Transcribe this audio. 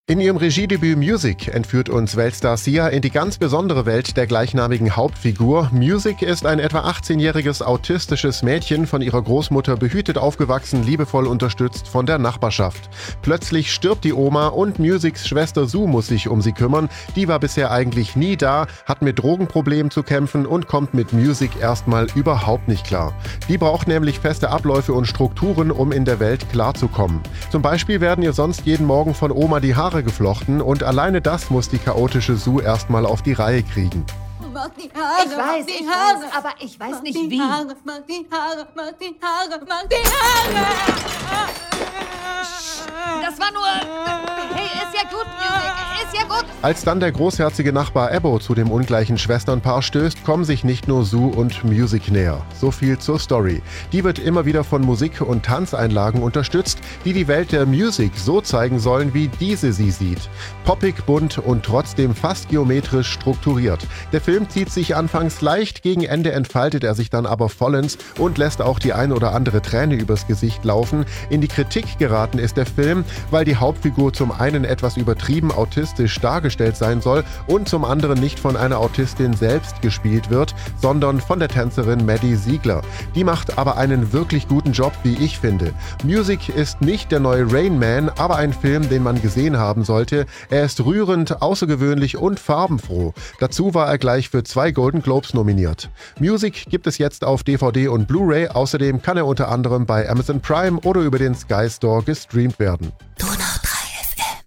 In ihrem Regiedebüt Music entführt uns Weltstar Sia in die ganz besondere Welt der gleichnamigen Hauptfigur. Music ist ein etwa 18-jähriges autistisches Mädchen, von ihrer Großmutter behütet aufgewachsen, liebevoll unterstützt von der Nachbarschaft. Plötzlich stirbt die Oma und Musics Schwester Sue muss sich um sie kümmern. Die war bisher eigentlich nie da, hat mit Drogenproblemen zu kämpfen und kommt mit Music erstmal überhaupt nicht klar. Die braucht nämlich feste Abläufe und Strukturen, um in der Welt klarzukommen. Zum Beispiel werden ihr sonst jeden Morgen von Oma die Haare geflochten und alleine das muss die chaotische Sue erstmal auf die Reihe kriegen. Mach die Haare, ich weiß, aber ich weiß nicht wie. Mach die Haare. Das war nur... Hey, ist ja gut, Music, ist ja gut. Als dann der großherzige Nachbar Ebo zu dem ungleichen Schwesternpaar stößt, kommen sich nicht nur Sue und Music näher. So viel zur Story. Die wird immer wieder von Musik- und Tanzeinlagen unterstützt, die die Welt der Music so zeigen sollen, wie diese sie sieht. Poppig, bunt und trotzdem fast geometrisch strukturiert. Der Film zieht sich anfangs leicht, gegen Ende entfaltet er sich dann aber vollends und lässt auch die ein oder andere Träne übers Gesicht laufen. In die Kritik geraten ist der Film, weil die Hauptfigur zum einen etwas übertrieben autistisch dargestellt sein soll und zum anderen nicht von einer Autistin selbst gespielt wird, sondern von der Tänzerin Maddie Ziegler. Die macht aber einen wirklich guten Job, wie ich finde. Music ist nicht der neue Rain Man, aber ein Film, den man gesehen haben sollte. Er ist rührend, außergewöhnlich und farbenfroh. Dazu war er gleich für 2 Golden Globes nominiert. Music gibt es jetzt auf DVD und Blu-ray, außerdem kann er unter anderem bei Amazon Prime oder über den Sky Store gestreamt werden.